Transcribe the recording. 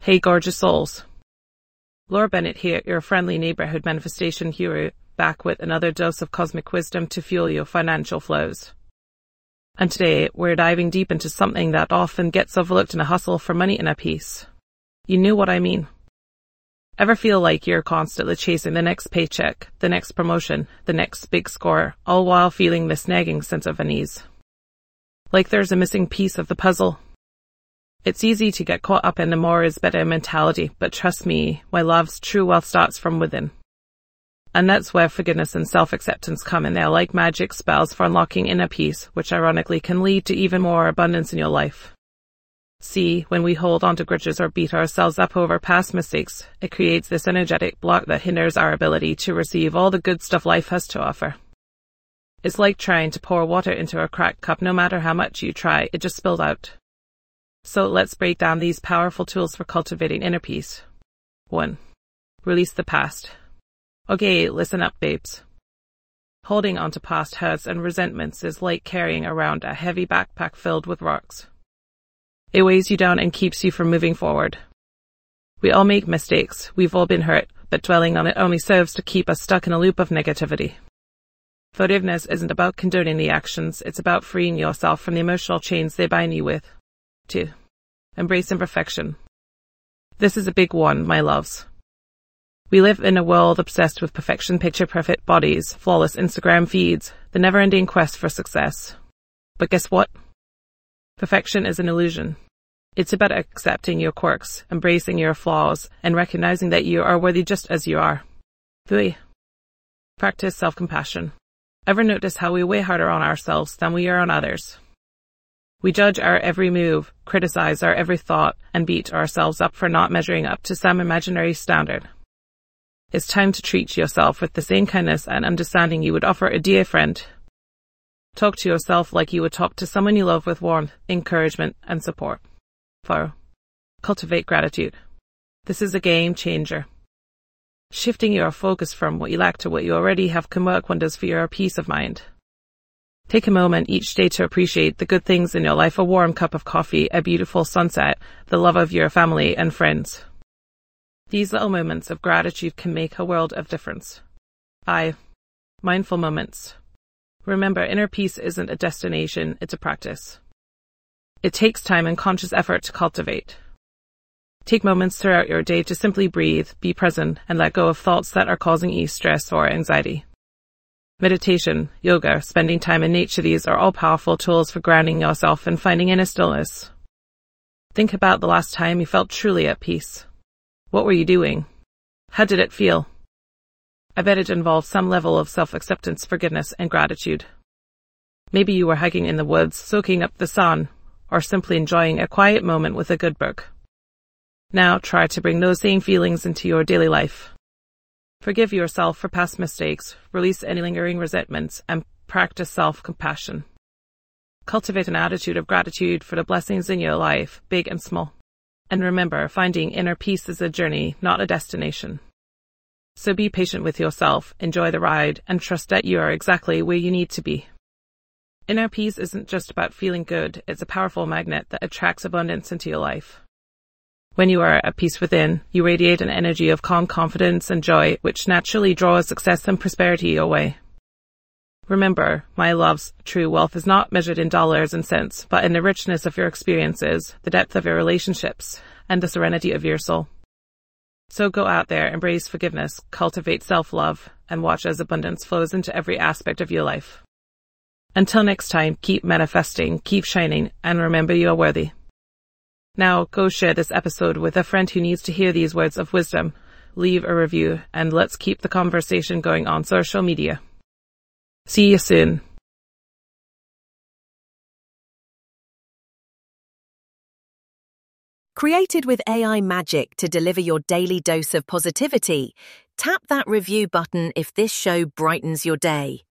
Hey gorgeous souls. Laura Bennett here, your friendly neighborhood manifestation hero, back with another dose of cosmic wisdom to fuel your financial flows. And today, we're diving deep into something that often gets overlooked in a hustle for money and a peace. You know what I mean. Ever feel like you're constantly chasing the next paycheck, the next promotion, the next big score, all while feeling this nagging sense of unease? Like there's a missing piece of the puzzle? It's easy to get caught up in the more is better mentality, but trust me, my loves, true wealth starts from within. And that's where forgiveness and self-acceptance come in. They're like magic spells for unlocking inner peace, which ironically can lead to even more abundance in your life. See, when we hold on to grudges or beat ourselves up over past mistakes, it creates this energetic block that hinders our ability to receive all the good stuff life has to offer. It's like trying to pour water into a cracked cup. No matter how much you try, it just spills out. So let's break down these powerful tools for cultivating inner peace. 1. Release the past. Okay, listen up, babes. Holding on to past hurts and resentments is like carrying around a heavy backpack filled with rocks. It weighs you down and keeps you from moving forward. We all make mistakes, we've all been hurt, but dwelling on it only serves to keep us stuck in a loop of negativity. Forgiveness isn't about condoning the actions, it's about freeing yourself from the emotional chains they bind you with. 2. Embrace imperfection. This is a big one, my loves. We live in a world obsessed with perfection, picture-perfect bodies, flawless Instagram feeds, the never-ending quest for success. But guess what? Perfection is an illusion. It's about accepting your quirks, embracing your flaws, and recognizing that you are worthy just as you are. 3. Practice self-compassion. Ever notice how we weigh harder on ourselves than we are on others? We judge our every move, criticize our every thought, and beat ourselves up for not measuring up to some imaginary standard. It's time to treat yourself with the same kindness and understanding you would offer a dear friend. Talk to yourself like you would talk to someone you love with warmth, encouragement, and support. 4. Cultivate gratitude. This is a game changer. Shifting your focus from what you lack to what you already have can work wonders for your peace of mind. Take a moment each day to appreciate the good things in your life: a warm cup of coffee, a beautiful sunset, the love of your family and friends. These little moments of gratitude can make a world of difference. 5. Mindful moments. Remember, inner peace isn't a destination, it's a practice. It takes time and conscious effort to cultivate. Take moments throughout your day to simply breathe, be present, and let go of thoughts that are causing you stress or anxiety. Meditation, yoga, spending time in nature, these are all powerful tools for grounding yourself and finding inner stillness. Think about the last time you felt truly at peace. What were you doing? How did it feel? I bet it involved some level of self-acceptance, forgiveness, and gratitude. Maybe you were hiking in the woods, soaking up the sun, or simply enjoying a quiet moment with a good book. Now try to bring those same feelings into your daily life. Forgive yourself for past mistakes, release any lingering resentments, and practice self-compassion. Cultivate an attitude of gratitude for the blessings in your life, big and small. And remember, finding inner peace is a journey, not a destination. So be patient with yourself, enjoy the ride, and trust that you are exactly where you need to be. Inner peace isn't just about feeling good, it's a powerful magnet that attracts abundance into your life. When you are at peace within, you radiate an energy of calm confidence and joy, which naturally draws success and prosperity your way. Remember, my loves, true wealth is not measured in dollars and cents, but in the richness of your experiences, the depth of your relationships, and the serenity of your soul. So go out there, embrace forgiveness, cultivate self-love, and watch as abundance flows into every aspect of your life. Until next time, keep manifesting, keep shining, and remember you are worthy. Now, go share this episode with a friend who needs to hear these words of wisdom. Leave a review, and let's keep the conversation going on social media. See you soon. Created with AI magic to deliver your daily dose of positivity, tap that review button if this show brightens your day.